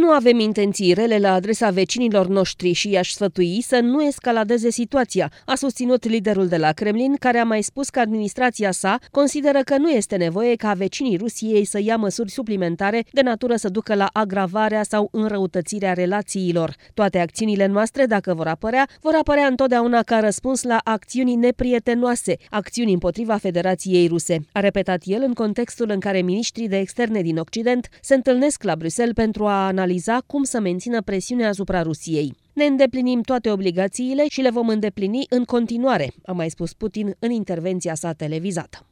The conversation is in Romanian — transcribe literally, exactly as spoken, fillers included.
Nu avem intenții rele la adresa vecinilor noștri și i-aș sfătui să nu escaladeze situația, a susținut liderul de la Kremlin, care a mai spus că administrația sa consideră că nu este nevoie ca vecinii Rusiei să ia măsuri suplimentare de natură să ducă la agravarea sau înrăutățirea relațiilor. Toate acțiunile noastre, dacă vor apărea, vor apărea întotdeauna ca răspuns la acțiuni neprietenoase, acțiuni împotriva Federației Ruse, a repetat el în contextul în care miniștrii de externe din Occident se întâlnesc la Bruxelles pentru a analiza cum să mențină presiunea asupra Rusiei. Ne îndeplinim toate obligațiile și le vom îndeplini în continuare, a mai spus Putin în intervenția sa televizată.